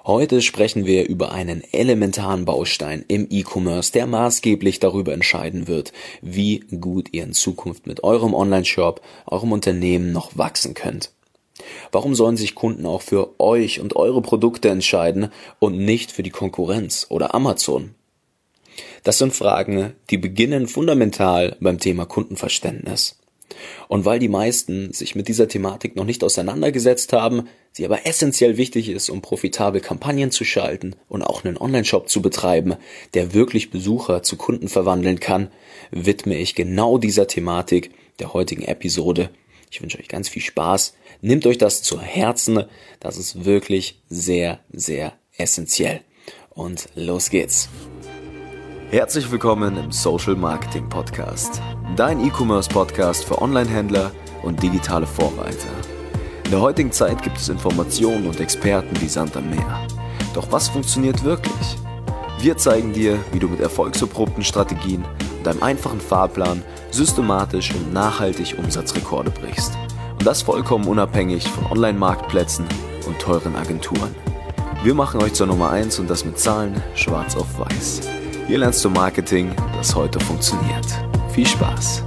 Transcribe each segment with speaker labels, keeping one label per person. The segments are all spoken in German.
Speaker 1: Heute sprechen wir über einen elementaren Baustein im E-Commerce, der maßgeblich darüber entscheiden wird, wie gut ihr in Zukunft mit eurem Online-Shop, eurem Unternehmen noch wachsen könnt. Warum sollen sich Kunden auch für euch und eure Produkte entscheiden und nicht für die Konkurrenz oder Amazon? Das sind Fragen, die beginnen fundamental beim Thema Kundenverständnis. Und weil die meisten sich mit dieser Thematik noch nicht auseinandergesetzt haben, sie aber essentiell wichtig ist, um profitabel Kampagnen zu schalten und auch einen Online-Shop zu betreiben, der wirklich Besucher zu Kunden verwandeln kann, widme ich genau dieser Thematik der heutigen Episode. Ich wünsche euch ganz viel Spaß. Nehmt euch das zu Herzen. Das ist wirklich sehr, sehr essentiell. Und los geht's.
Speaker 2: Herzlich willkommen im Social Marketing Podcast, dein E-Commerce-Podcast für Online-Händler und digitale Vorreiter. In der heutigen Zeit gibt es Informationen und Experten wie Sand am Meer. Doch was funktioniert wirklich? Wir zeigen dir, wie du mit erfolgserprobten Strategien und einem einfachen Fahrplan systematisch und nachhaltig Umsatzrekorde brichst. Und das vollkommen unabhängig von Online-Marktplätzen und teuren Agenturen. Wir machen euch zur Nummer 1 und das mit Zahlen schwarz auf weiß. Hier lernst du Marketing, das heute funktioniert. Viel Spaß!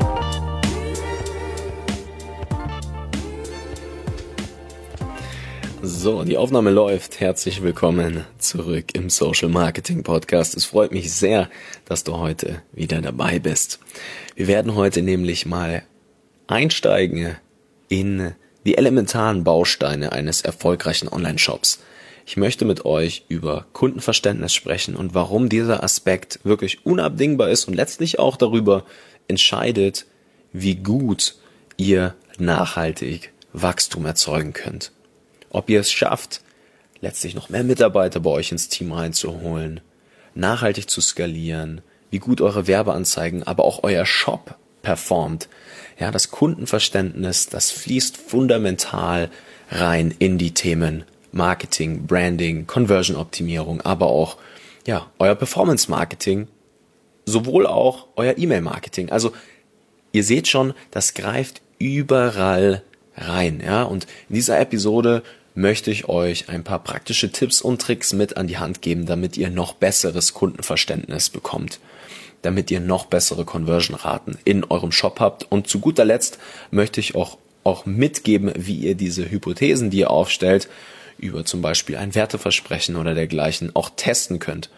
Speaker 1: So, die Aufnahme läuft. Herzlich willkommen zurück im Social Marketing Podcast. Es freut mich sehr, dass du heute wieder dabei bist. Wir werden heute nämlich mal einsteigen in die elementaren Bausteine eines erfolgreichen Online-Shops. Ich möchte mit euch über Kundenverständnis sprechen und warum dieser Aspekt wirklich unabdingbar ist und letztlich auch darüber entscheidet, wie gut ihr nachhaltig Wachstum erzeugen könnt. Ob ihr es schafft, letztlich noch mehr Mitarbeiter bei euch ins Team reinzuholen, nachhaltig zu skalieren, wie gut eure Werbeanzeigen, aber auch euer Shop performt. Ja, das Kundenverständnis, das fließt fundamental rein in die Themen Marketing, Branding, Conversion-Optimierung, aber auch euer Performance-Marketing, sowohl auch euer E-Mail-Marketing. Also ihr seht schon, das greift überall rein. Ja? Und in dieser Episode möchte ich euch ein paar praktische Tipps und Tricks mit an die Hand geben, damit ihr noch besseres Kundenverständnis bekommt, damit ihr noch bessere Conversion-Raten in eurem Shop habt. Und zu guter Letzt möchte ich auch mitgeben, wie ihr diese Hypothesen, die ihr aufstellt, über zum Beispiel ein Werteversprechen oder dergleichen auch testen könnt.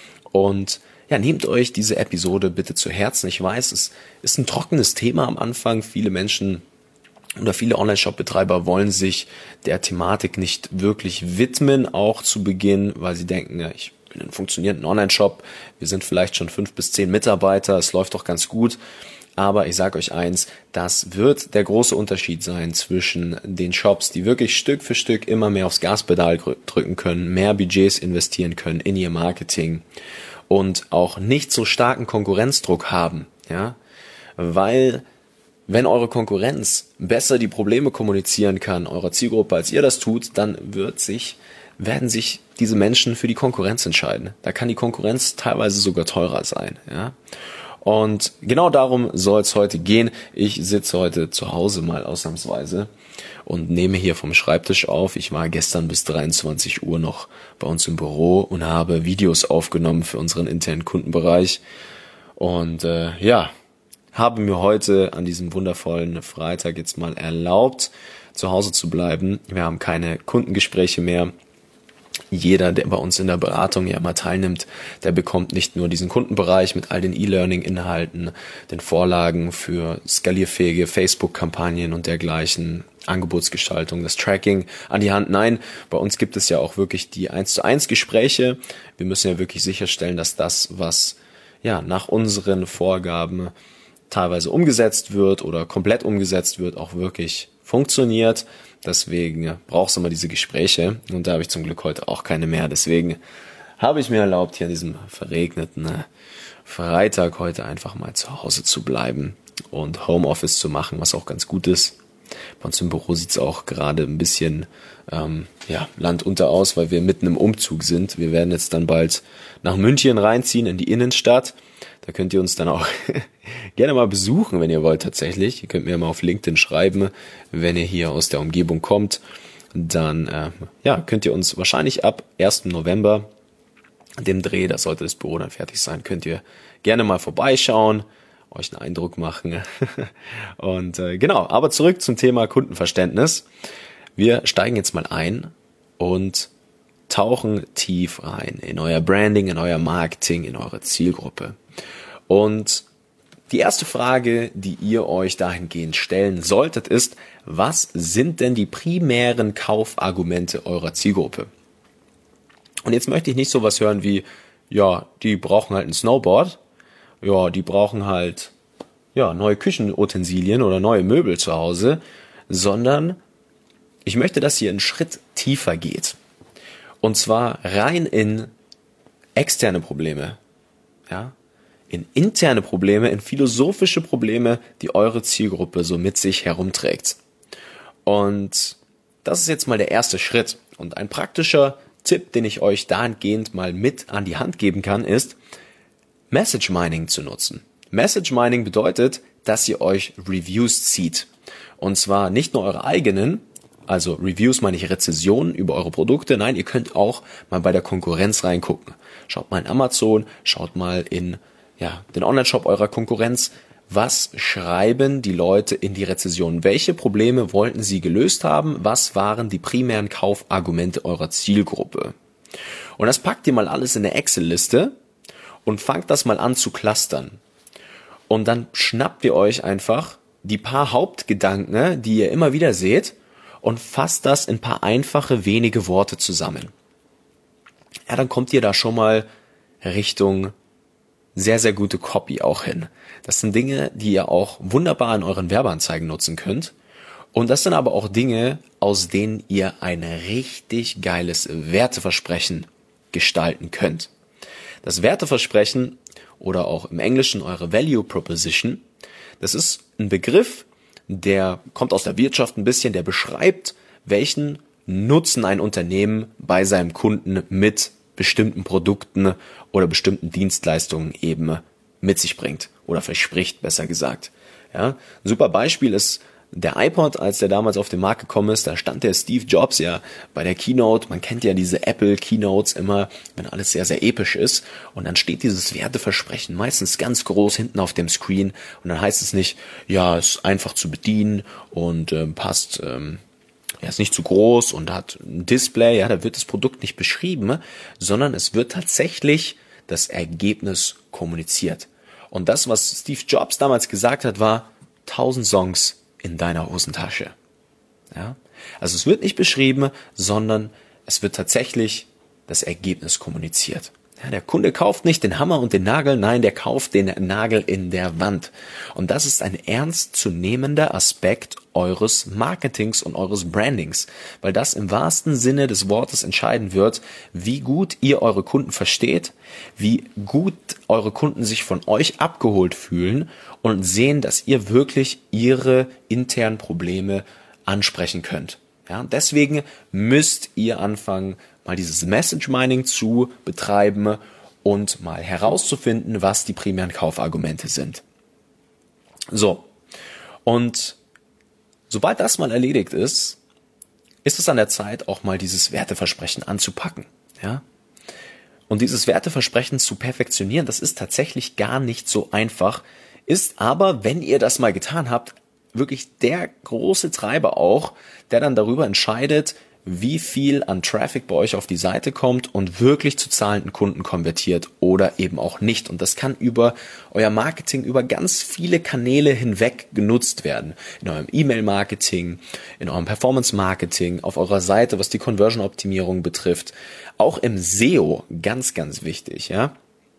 Speaker 1: Und nehmt euch diese Episode bitte zu Herzen. Ich weiß, es ist ein trockenes Thema am Anfang. Viele Menschen oder viele Online-Shop-Betreiber wollen sich der Thematik nicht wirklich widmen, auch zu Beginn, weil sie denken, ich bin einen funktionierenden Online-Shop, wir sind vielleicht schon 5 bis 10 Mitarbeiter, es läuft doch ganz gut. Aber ich sage euch eins, das wird der große Unterschied sein zwischen den Shops, die wirklich Stück für Stück immer mehr aufs Gaspedal drücken können, mehr Budgets investieren können in ihr Marketing und auch nicht so starken Konkurrenzdruck haben, ja, weil wenn eure Konkurrenz besser die Probleme kommunizieren kann, eurer Zielgruppe, als ihr das tut, dann werden sich diese Menschen für die Konkurrenz entscheiden. Da kann die Konkurrenz teilweise sogar teurer sein, ja. Und genau darum soll es heute gehen. Ich sitze heute zu Hause mal ausnahmsweise und nehme hier vom Schreibtisch auf. Ich war gestern bis 23 Uhr noch bei uns im Büro und habe Videos aufgenommen für unseren internen Kundenbereich. Und habe mir heute an diesem wundervollen Freitag jetzt mal erlaubt, zu Hause zu bleiben. Wir haben keine Kundengespräche mehr. Jeder, der bei uns in der Beratung mal teilnimmt, der bekommt nicht nur diesen Kundenbereich mit all den E-Learning-Inhalten, den Vorlagen für skalierfähige Facebook-Kampagnen und dergleichen, Angebotsgestaltung, das Tracking an die Hand. Nein, bei uns gibt es ja auch wirklich die 1:1 Gespräche. Wir müssen ja wirklich sicherstellen, dass das, was nach unseren Vorgaben teilweise umgesetzt wird oder komplett umgesetzt wird, auch wirklich funktioniert. Deswegen brauchst du immer diese Gespräche und da habe ich zum Glück heute auch keine mehr. Deswegen habe ich mir erlaubt, hier an diesem verregneten Freitag heute einfach mal zu Hause zu bleiben und Homeoffice zu machen, was auch ganz gut ist. Bei uns im Büro sieht es auch gerade ein bisschen landunter aus, weil wir mitten im Umzug sind. Wir werden jetzt dann bald nach München reinziehen, in die Innenstadt. Da könnt ihr uns dann auch gerne mal besuchen, wenn ihr wollt tatsächlich. Ihr könnt mir mal auf LinkedIn schreiben, wenn ihr hier aus der Umgebung kommt. dann könnt ihr uns wahrscheinlich ab 1. November, dem Dreh, da sollte das Büro dann fertig sein, könnt ihr gerne mal vorbeischauen, euch einen Eindruck machen. Und genau, aber zurück zum Thema Kundenverständnis. Wir steigen jetzt mal ein und tauchen tief rein in euer Branding, in euer Marketing, in eure Zielgruppe. Und die erste Frage, die ihr euch dahingehend stellen solltet, ist, was sind denn die primären Kaufargumente eurer Zielgruppe? Und jetzt möchte ich nicht sowas hören wie, ja, die brauchen halt ein Snowboard, ja, die brauchen halt neue Küchenutensilien oder neue Möbel zu Hause, sondern ich möchte, dass ihr einen Schritt tiefer geht. Und zwar rein in externe Probleme, ja, in interne Probleme, in philosophische Probleme, die eure Zielgruppe so mit sich herumträgt. Und das ist jetzt mal der erste Schritt. Und ein praktischer Tipp, den ich euch dahingehend mal mit an die Hand geben kann, ist, Message Mining zu nutzen. Message Mining bedeutet, dass ihr euch Reviews zieht. Und zwar nicht nur eure eigenen, also Reviews meine ich Rezensionen über eure Produkte. Nein, ihr könnt auch mal bei der Konkurrenz reingucken. Schaut mal in Amazon, schaut mal in den Online-Shop eurer Konkurrenz. Was schreiben die Leute in die Rezensionen? Welche Probleme wollten sie gelöst haben? Was waren die primären Kaufargumente eurer Zielgruppe? Und das packt ihr mal alles in eine Excel-Liste und fangt das mal an zu clustern. Und dann schnappt ihr euch einfach die paar Hauptgedanken, die ihr immer wieder seht, und fasst das in ein paar einfache, wenige Worte zusammen. Ja, dann kommt ihr da schon mal Richtung sehr, sehr gute Copy auch hin. Das sind Dinge, die ihr auch wunderbar in euren Werbeanzeigen nutzen könnt. Und das sind aber auch Dinge, aus denen ihr ein richtig geiles Werteversprechen gestalten könnt. Das Werteversprechen oder auch im Englischen eure Value Proposition, das ist ein Begriff, der kommt aus der Wirtschaft ein bisschen, der beschreibt, welchen Nutzen ein Unternehmen bei seinem Kunden mit bestimmten Produkten oder bestimmten Dienstleistungen eben mit sich bringt oder verspricht, besser gesagt. Ja, ein super Beispiel ist der iPod, als der damals auf den Markt gekommen ist, da stand der Steve Jobs ja bei der Keynote. Man kennt ja diese Apple Keynotes immer, wenn alles sehr, sehr episch ist. Und dann steht dieses Werteversprechen meistens ganz groß hinten auf dem Screen. Und dann heißt es nicht, ja, ist einfach zu bedienen und passt, ist nicht zu groß und hat ein Display. Ja, da wird das Produkt nicht beschrieben, sondern es wird tatsächlich das Ergebnis kommuniziert. Und das, was Steve Jobs damals gesagt hat, war 1000 Songs in deiner Hosentasche. Ja? Also es wird nicht beschrieben, sondern es wird tatsächlich das Ergebnis kommuniziert. Ja, der Kunde kauft nicht den Hammer und den Nagel, nein, der kauft den Nagel in der Wand. Und das ist ein ernstzunehmender Aspekt eures Marketings und eures Brandings, weil das im wahrsten Sinne des Wortes entscheiden wird, wie gut ihr eure Kunden versteht, wie gut eure Kunden sich von euch abgeholt fühlen und sehen, dass ihr wirklich ihre internen Probleme ansprechen könnt. Ja, deswegen müsst ihr anfangen, mal dieses Message Mining zu betreiben und mal herauszufinden, was die primären Kaufargumente sind. So, und sobald das mal erledigt ist, ist es an der Zeit, auch mal dieses Werteversprechen anzupacken. Ja? Und dieses Werteversprechen zu perfektionieren, das ist tatsächlich gar nicht so einfach, ist aber, wenn ihr das mal getan habt, wirklich der große Treiber auch, der dann darüber entscheidet, wie viel an Traffic bei euch auf die Seite kommt und wirklich zu zahlenden Kunden konvertiert oder eben auch nicht. Und das kann über euer Marketing, über ganz viele Kanäle hinweg genutzt werden. In eurem E-Mail-Marketing, in eurem Performance-Marketing, auf eurer Seite, was die Conversion-Optimierung betrifft. Auch im SEO, ganz, ganz wichtig, ja.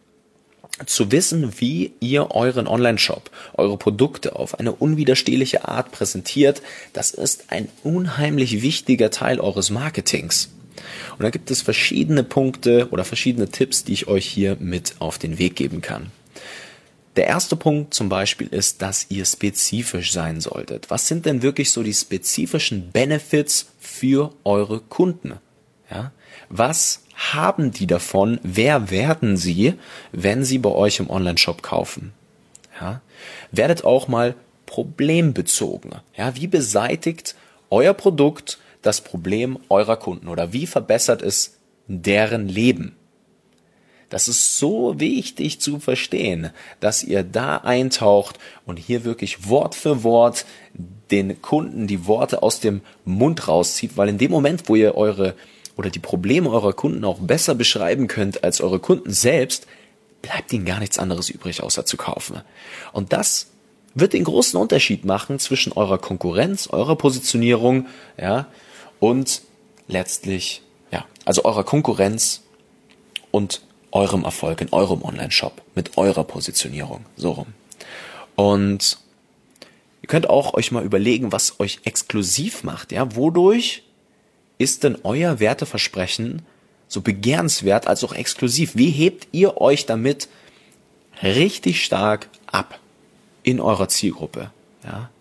Speaker 1: Zu wissen, wie ihr euren Online-Shop, eure Produkte auf eine unwiderstehliche Art präsentiert, das ist ein unheimlich wichtiger Teil eures Marketings. Und da gibt es verschiedene Punkte oder verschiedene Tipps, die ich euch hier mit auf den Weg geben kann. Der erste Punkt zum Beispiel ist, dass ihr spezifisch sein solltet. Was sind denn wirklich so die spezifischen Benefits für eure Kunden? Ja? Was haben die davon? Wer werden sie, wenn sie bei euch im Online-Shop kaufen? Ja? Werdet auch mal problembezogen. Ja? Wie beseitigt euer Produkt das Problem eurer Kunden oder wie verbessert es deren Leben? Das ist so wichtig zu verstehen, dass ihr da eintaucht und hier wirklich Wort für Wort den Kunden die Worte aus dem Mund rauszieht, weil in dem Moment, wo ihr die Probleme eurer Kunden auch besser beschreiben könnt als eure Kunden selbst, bleibt ihnen gar nichts anderes übrig, außer zu kaufen. Und das wird den großen Unterschied machen zwischen eurer Konkurrenz, eurer Positionierung, ja, und letztlich, ja, also eurer Konkurrenz und eurem Erfolg in eurem Online-Shop mit eurer Positionierung, so rum. Und ihr könnt auch euch mal überlegen, was euch exklusiv macht, ja, wodurch ist denn euer Werteversprechen so begehrenswert als auch exklusiv? Wie hebt ihr euch damit richtig stark ab in eurer Zielgruppe, ja?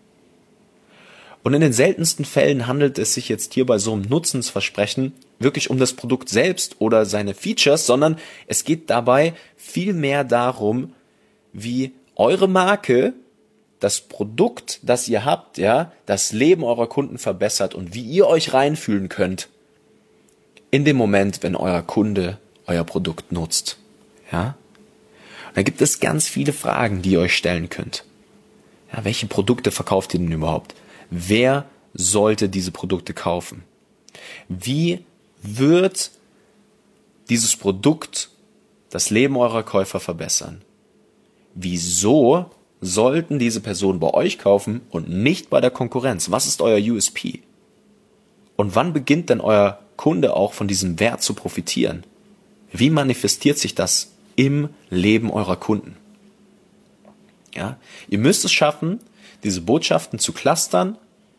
Speaker 1: Und in den seltensten Fällen handelt es sich jetzt hier bei so einem Nutzensversprechen wirklich um das Produkt selbst oder seine Features, sondern es geht dabei vielmehr darum, wie eure Marke das Produkt, das ihr habt, ja, das Leben eurer Kunden verbessert und wie ihr euch reinfühlen könnt in dem Moment, wenn euer Kunde euer Produkt nutzt, ja. Und da gibt es ganz viele Fragen, die ihr euch stellen könnt. Ja, welche Produkte verkauft ihr denn überhaupt? Wer sollte diese Produkte kaufen? Wie wird dieses Produkt das Leben eurer Käufer verbessern? Wieso sollten diese Personen bei euch kaufen und nicht bei der Konkurrenz? Was ist euer USP? Und wann beginnt denn euer Kunde auch von diesem Wert zu profitieren? Wie manifestiert sich das im Leben eurer Kunden? Ja, ihr müsst es schaffen, diese Botschaften zu clustern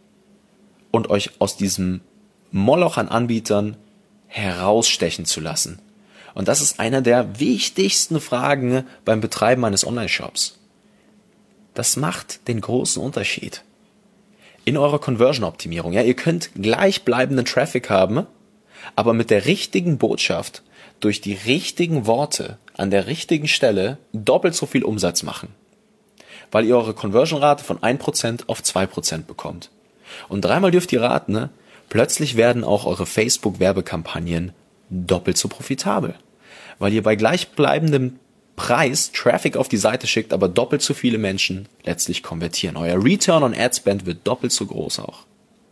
Speaker 1: und euch aus diesem Moloch an Anbietern herausstechen zu lassen. Und das ist einer der wichtigsten Fragen beim Betreiben eines Online-Shops. Das macht den großen Unterschied. In eurer Conversion-Optimierung, ja, ihr könnt gleichbleibenden Traffic haben, aber mit der richtigen Botschaft, durch die richtigen Worte, an der richtigen Stelle doppelt so viel Umsatz machen. Weil ihr eure Conversion-Rate von 1% auf 2% bekommt. Und dreimal dürft ihr raten, ne? Plötzlich werden auch eure Facebook-Werbekampagnen doppelt so profitabel. Weil ihr bei gleichbleibendem Preis Traffic auf die Seite schickt, aber doppelt so viele Menschen letztlich konvertieren. Euer Return on Ad Spend wird doppelt so groß auch.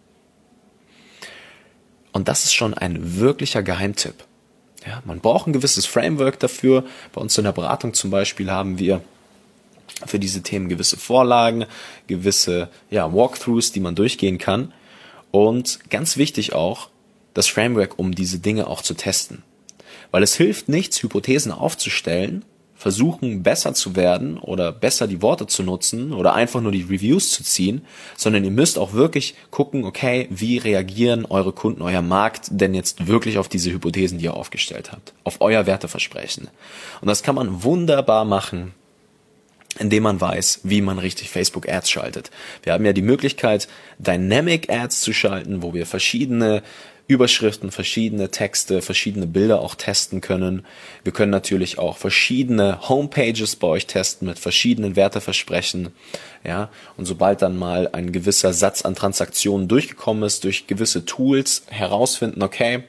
Speaker 1: Und das ist schon ein wirklicher Geheimtipp. Ja, man braucht ein gewisses Framework dafür. Bei uns in der Beratung zum Beispiel haben wir für diese Themen gewisse Vorlagen, gewisse Walkthroughs, die man durchgehen kann. Und ganz wichtig auch, das Framework, um diese Dinge auch zu testen. Weil es hilft nichts, Hypothesen aufzustellen, versuchen besser zu werden oder besser die Worte zu nutzen oder einfach nur die Reviews zu ziehen, sondern ihr müsst auch wirklich gucken, okay, wie reagieren eure Kunden, euer Markt denn jetzt wirklich auf diese Hypothesen, die ihr aufgestellt habt, auf euer Werteversprechen. Und das kann man wunderbar machen, indem man weiß, wie man richtig Facebook Ads schaltet. Wir haben ja die Möglichkeit, Dynamic Ads zu schalten, wo wir verschiedene Überschriften, verschiedene Texte, verschiedene Bilder auch testen können. Wir können natürlich auch verschiedene Homepages bei euch testen mit verschiedenen Werteversprechen. Ja, und sobald dann mal ein gewisser Satz an Transaktionen durchgekommen ist, durch gewisse Tools herausfinden, okay,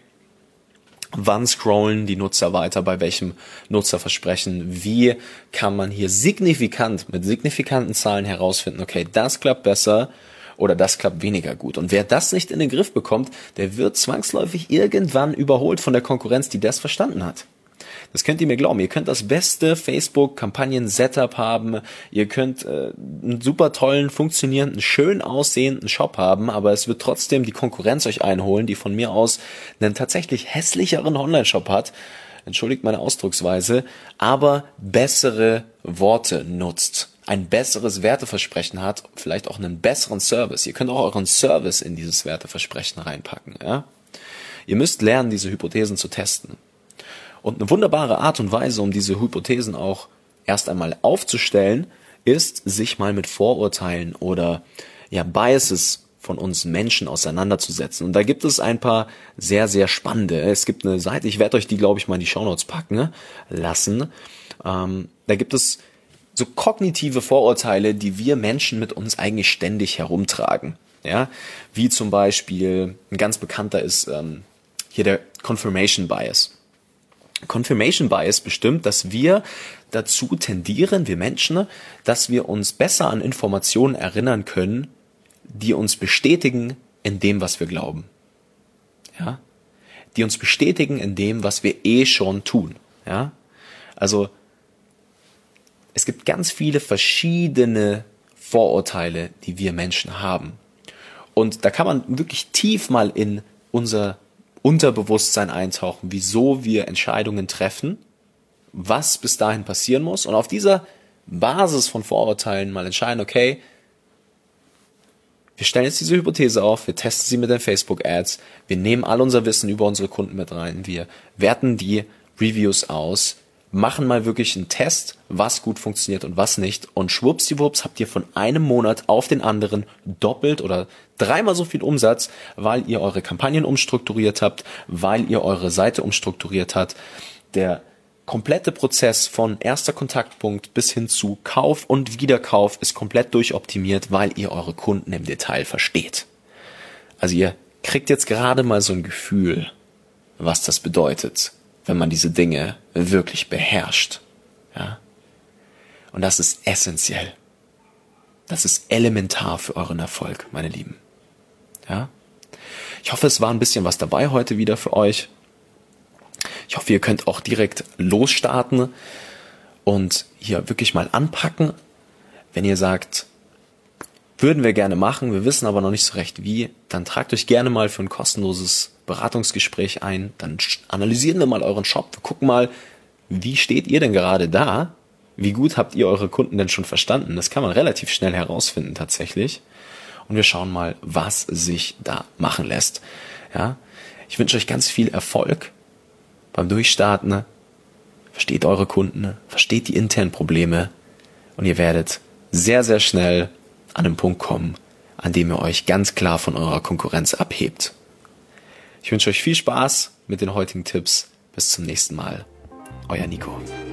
Speaker 1: wann scrollen die Nutzer weiter, bei welchem Nutzerversprechen, wie kann man hier mit signifikanten Zahlen herausfinden, okay, das klappt besser oder das klappt weniger gut. Und wer das nicht in den Griff bekommt, der wird zwangsläufig irgendwann überholt von der Konkurrenz, die das verstanden hat. Das könnt ihr mir glauben. Ihr könnt das beste Facebook-Kampagnen-Setup haben. Ihr könnt einen super tollen, funktionierenden, schön aussehenden Shop haben, aber es wird trotzdem die Konkurrenz euch einholen, die von mir aus einen tatsächlich hässlicheren Online-Shop hat. Entschuldigt meine Ausdrucksweise, aber bessere Worte nutzt. Ein besseres Werteversprechen hat, vielleicht auch einen besseren Service. Ihr könnt auch euren Service in dieses Werteversprechen reinpacken. Ja? Ihr müsst lernen, diese Hypothesen zu testen. Und eine wunderbare Art und Weise, um diese Hypothesen auch erst einmal aufzustellen, ist, sich mal mit Vorurteilen oder Biases von uns Menschen auseinanderzusetzen. Und da gibt es ein paar sehr, sehr spannende. Es gibt eine Seite, ich werde euch die, glaube ich, mal in die Shownotes packen lassen. Da gibt es so kognitive Vorurteile, die wir Menschen mit uns eigentlich ständig herumtragen. Ja, wie zum Beispiel, ein ganz bekannter ist hier der Confirmation Bias. Confirmation Bias bestimmt, dass wir dazu tendieren, wir Menschen, dass wir uns besser an Informationen erinnern können, die uns bestätigen in dem, was wir glauben. Ja? Die uns bestätigen in dem, was wir schon tun. Ja? Also es gibt ganz viele verschiedene Vorurteile, die wir Menschen haben. Und da kann man wirklich tief mal in unser Unterbewusstsein eintauchen, wieso wir Entscheidungen treffen, was bis dahin passieren muss und auf dieser Basis von Vorurteilen mal entscheiden, okay, wir stellen jetzt diese Hypothese auf, wir testen sie mit den Facebook-Ads, wir nehmen all unser Wissen über unsere Kunden mit rein, wir werten die Reviews aus, machen mal wirklich einen Test, was gut funktioniert und was nicht und schwuppsdiwupps habt ihr von einem Monat auf den anderen doppelt oder dreimal so viel Umsatz, weil ihr eure Kampagnen umstrukturiert habt, weil ihr eure Seite umstrukturiert habt. Der komplette Prozess von erster Kontaktpunkt bis hin zu Kauf und Wiederkauf ist komplett durchoptimiert, weil ihr eure Kunden im Detail versteht. Also ihr kriegt jetzt gerade mal so ein Gefühl, was das bedeutet, wenn man diese Dinge wirklich beherrscht. Ja? Und das ist essentiell. Das ist elementar für euren Erfolg, meine Lieben. Ja? Ich hoffe, es war ein bisschen was dabei heute wieder für euch. Ich hoffe, ihr könnt auch direkt losstarten und hier wirklich mal anpacken. Wenn ihr sagt, würden wir gerne machen, wir wissen aber noch nicht so recht wie, dann tragt euch gerne mal für ein kostenloses Beratungsgespräch ein. Dann analysieren wir mal euren Shop. Wir gucken mal, wie steht ihr denn gerade da? Wie gut habt ihr eure Kunden denn schon verstanden? Das kann man relativ schnell herausfinden tatsächlich. Und wir schauen mal, was sich da machen lässt. Ja, ich wünsche euch ganz viel Erfolg beim Durchstarten. Versteht eure Kunden, versteht die internen Probleme und ihr werdet sehr, sehr schnell an einen Punkt kommen, an dem ihr euch ganz klar von eurer Konkurrenz abhebt. Ich wünsche euch viel Spaß mit den heutigen Tipps. Bis zum nächsten Mal. Euer Nico.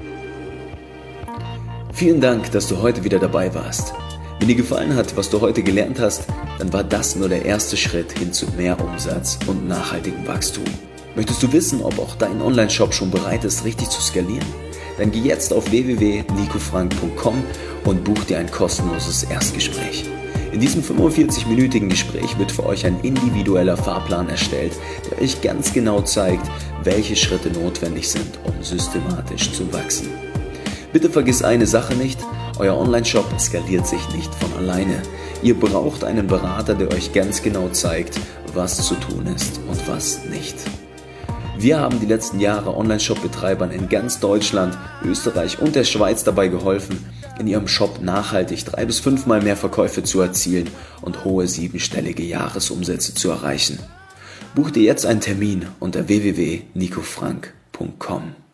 Speaker 2: Vielen Dank, dass du heute wieder dabei warst. Wenn dir gefallen hat, was du heute gelernt hast, dann war das nur der erste Schritt hin zu mehr Umsatz und nachhaltigem Wachstum. Möchtest du wissen, ob auch dein Online-Shop schon bereit ist, richtig zu skalieren? Dann geh jetzt auf www.nicofrank.com und buch dir ein kostenloses Erstgespräch. In diesem 45-minütigen Gespräch wird für euch ein individueller Fahrplan erstellt, der euch ganz genau zeigt, welche Schritte notwendig sind, um systematisch zu wachsen. Bitte vergiss eine Sache nicht, euer Online-Shop skaliert sich nicht von alleine. Ihr braucht einen Berater, der euch ganz genau zeigt, was zu tun ist und was nicht. Wir haben die letzten Jahre Online-Shop-Betreibern in ganz Deutschland, Österreich und der Schweiz dabei geholfen, in ihrem Shop nachhaltig 3- bis 5-mal mehr Verkäufe zu erzielen und hohe 7-stellige Jahresumsätze zu erreichen. Buch dir jetzt einen Termin unter www.nicofrank.com.